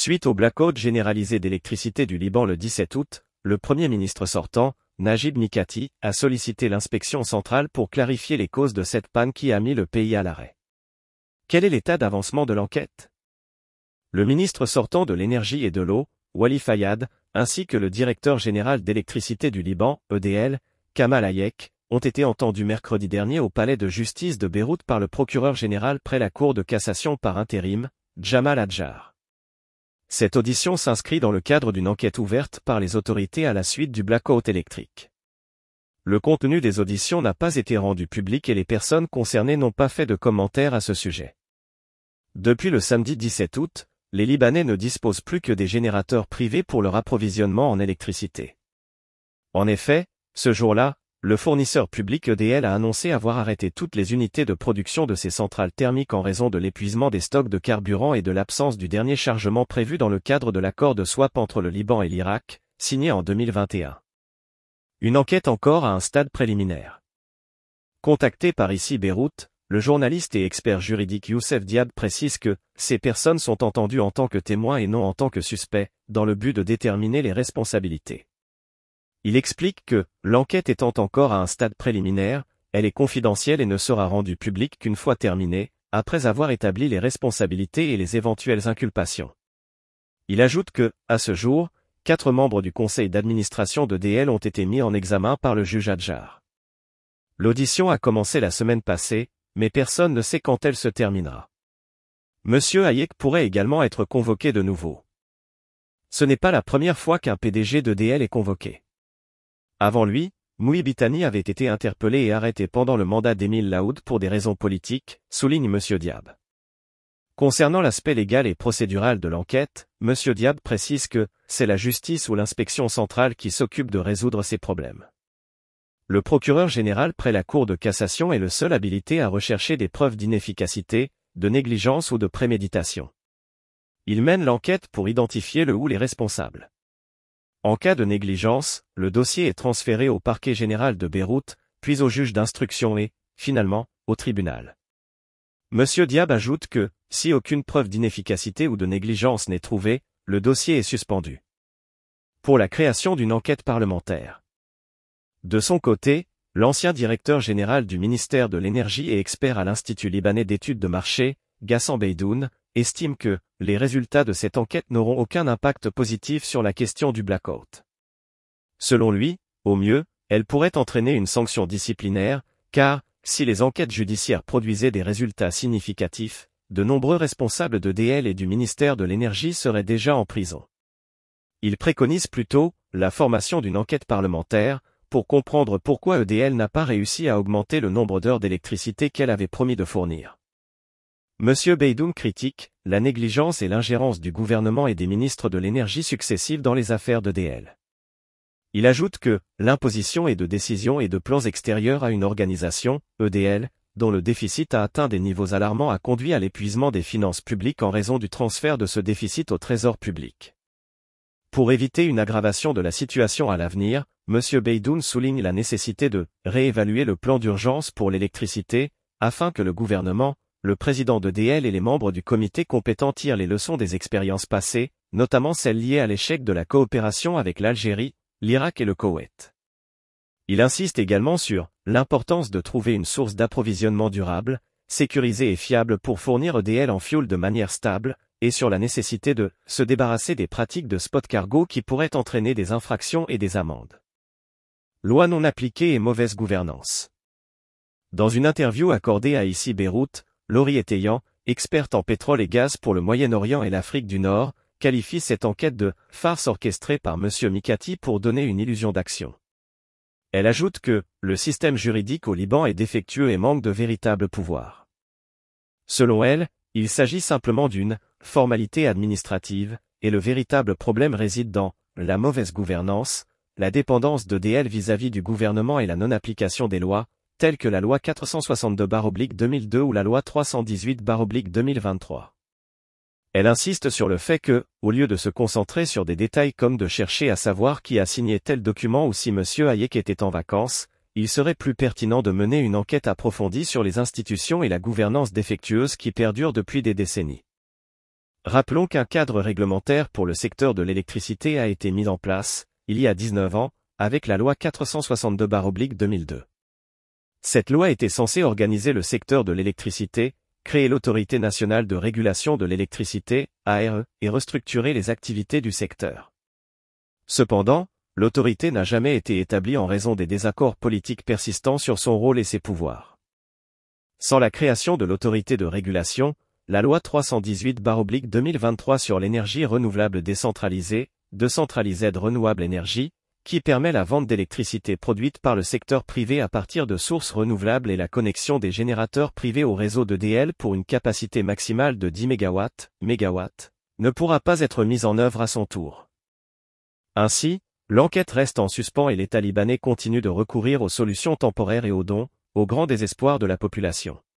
Suite au blackout généralisé d'électricité du Liban le 17 août, le Premier ministre sortant, Najib Mikati, a sollicité l'inspection centrale pour clarifier les causes de cette panne qui a mis le pays à l'arrêt. Quel est l'état d'avancement de l'enquête? Le ministre sortant de l'Énergie et de l'Eau, Wali Fayad, ainsi que le directeur général d'électricité du Liban, EDL, Kamal Hayek, ont été entendus mercredi dernier au palais de justice de Beyrouth par le procureur général près la Cour de cassation par intérim, Jamal Hadjar. Cette audition s'inscrit dans le cadre d'une enquête ouverte par les autorités à la suite du blackout électrique. Le contenu des auditions n'a pas été rendu public et les personnes concernées n'ont pas fait de commentaires à ce sujet. Depuis le samedi 17 août, les Libanais ne disposent plus que des générateurs privés pour leur approvisionnement en électricité. En effet, ce jour-là, le fournisseur public EDL a annoncé avoir arrêté toutes les unités de production de ses centrales thermiques en raison de l'épuisement des stocks de carburant et de l'absence du dernier chargement prévu dans le cadre de l'accord de swap entre le Liban et l'Irak, signé en 2021. Une enquête encore à un stade préliminaire. Contacté par ici Beyrouth, le journaliste et expert juridique Youssef Diab précise que ces personnes sont entendues en tant que témoins et non en tant que suspects, dans le but de déterminer les responsabilités. Il explique que, l'enquête étant encore à un stade préliminaire, elle est confidentielle et ne sera rendue publique qu'une fois terminée, après avoir établi les responsabilités et les éventuelles inculpations. Il ajoute que, à ce jour, 4 membres du conseil d'administration d'EDL ont été mis en examen par le juge Hadjar. L'audition a commencé la semaine passée, mais personne ne sait quand elle se terminera. Monsieur Hayek pourrait également être convoqué de nouveau. Ce n'est pas la première fois qu'un PDG d'EDL est convoqué. Avant lui, Mouhi Bitani avait été interpellé et arrêté pendant le mandat d'Émile Laoud pour des raisons politiques, souligne Monsieur Diab. Concernant l'aspect légal et procédural de l'enquête, Monsieur Diab précise que c'est la justice ou l'inspection centrale qui s'occupe de résoudre ces problèmes. Le procureur général près la Cour de cassation est le seul habilité à rechercher des preuves d'inefficacité, de négligence ou de préméditation. Il mène l'enquête pour identifier le ou les responsables. En cas de négligence, le dossier est transféré au parquet général de Beyrouth, puis au juge d'instruction et, finalement, au tribunal. Monsieur Diab ajoute que, si aucune preuve d'inefficacité ou de négligence n'est trouvée, le dossier est suspendu. Pour la création d'une enquête parlementaire. De son côté, l'ancien directeur général du ministère de l'Énergie et expert à l'Institut libanais d'études de marché, Ghassan Beydoun, estime que les résultats de cette enquête n'auront aucun impact positif sur la question du blackout. Selon lui, au mieux, elle pourrait entraîner une sanction disciplinaire, car, si les enquêtes judiciaires produisaient des résultats significatifs, de nombreux responsables d'EDL et du ministère de l'Énergie seraient déjà en prison. Il préconise plutôt la formation d'une enquête parlementaire, pour comprendre pourquoi EDL n'a pas réussi à augmenter le nombre d'heures d'électricité qu'elle avait promis de fournir. Monsieur Beydoun critique la négligence et l'ingérence du gouvernement et des ministres de l'énergie successifs dans les affaires d'EDL. Il ajoute que l'imposition de décisions et de plans extérieurs à une organisation, EDL, dont le déficit a atteint des niveaux alarmants a conduit à l'épuisement des finances publiques en raison du transfert de ce déficit au trésor public. Pour éviter une aggravation de la situation à l'avenir, Monsieur Beydoun souligne la nécessité de réévaluer le plan d'urgence pour l'électricité, afin que le gouvernement, le président d'EDL et les membres du comité compétent tirent les leçons des expériences passées, notamment celles liées à l'échec de la coopération avec l'Algérie, l'Irak et le Koweït. Il insiste également sur l'importance de trouver une source d'approvisionnement durable, sécurisée et fiable pour fournir EDL en fioul de manière stable, et sur la nécessité de se débarrasser des pratiques de spot cargo qui pourraient entraîner des infractions et des amendes. Loi non appliquée et mauvaise gouvernance. Dans une interview accordée à ici Beyrouth, Laurie Eteyan, experte en pétrole et gaz pour le Moyen-Orient et l'Afrique du Nord, qualifie cette enquête de « farce orchestrée par M. Mikati pour donner une illusion d'action ». Elle ajoute que « le système juridique au Liban est défectueux et manque de véritables pouvoirs ». Selon elle, il s'agit simplement d'une « formalité administrative » et le véritable problème réside dans « la mauvaise gouvernance », la dépendance d'EDL vis-à-vis du gouvernement et la non-application des lois, telles que la loi 462/2002 ou la loi 318/2023. Elle insiste sur le fait que, au lieu de se concentrer sur des détails comme de chercher à savoir qui a signé tel document ou si M. Hayek était en vacances, il serait plus pertinent de mener une enquête approfondie sur les institutions et la gouvernance défectueuse qui perdurent depuis des décennies. Rappelons qu'un cadre réglementaire pour le secteur de l'électricité a été mis en place, il y a 19 ans, avec la loi 462/2002. Cette loi était censée organiser le secteur de l'électricité, créer l'Autorité nationale de régulation de l'électricité, ARE, et restructurer les activités du secteur. Cependant, l'autorité n'a jamais été établie en raison des désaccords politiques persistants sur son rôle et ses pouvoirs. Sans la création de l'autorité de régulation, la loi 318/2023 sur l'énergie renouvelable décentralisée, Decentralized Renewable Energy, qui permet la vente d'électricité produite par le secteur privé à partir de sources renouvelables et la connexion des générateurs privés au réseau d'EDL pour une capacité maximale de 10 MW, ne pourra pas être mise en œuvre à son tour. Ainsi, l'enquête reste en suspens et l'État libanais continue de recourir aux solutions temporaires et aux dons, au grand désespoir de la population.